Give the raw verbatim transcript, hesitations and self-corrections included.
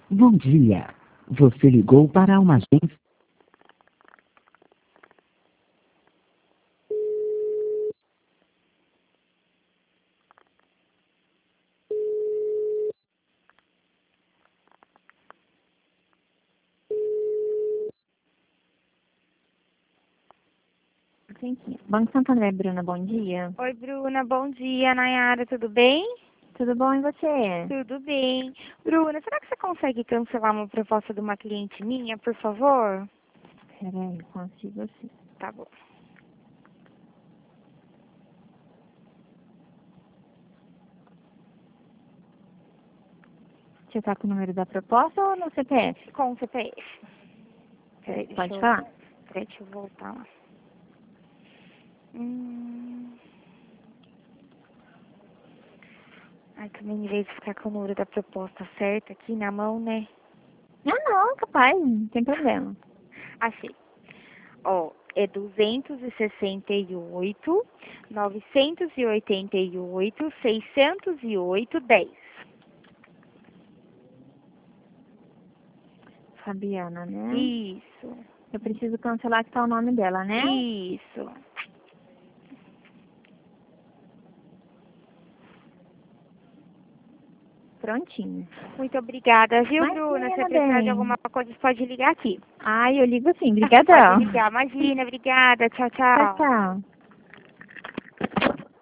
Bom dia. Você ligou para uma agência. Entendi. Banco Santo André, Bruna, bom dia. Oi, Bruna, bom dia. Nayara, tudo bem? Tudo bom e você? Tudo bem. Bruna, será que você consegue cancelar uma proposta de uma cliente minha, por favor? Peraí, consigo sim. Tá bom. Você tá com o número da proposta ou no C P F? Com o C P F. Peraí, deixa Pode eu... falar? Peraí, deixa eu voltar lá. Hum... Ai, também em vez de ficar com o número da proposta certa aqui na mão, né? Ah, não, capaz, não tem problema. Achei. Ó, é duzentos e sessenta e oito, novecentos e oitenta e oito, seiscentos e oito, dez. Fabiana, né? Isso, Eu preciso cancelar que tá o nome dela, né? isso. Prontinho. Muito obrigada, viu, Imagina, Bruna? Se precisar de bem. alguma coisa, você pode ligar aqui. Ai, eu ligo sim, Pode brigadão. ligar. Imagina, obrigada. Tchau, Tchau, tchau. tchau.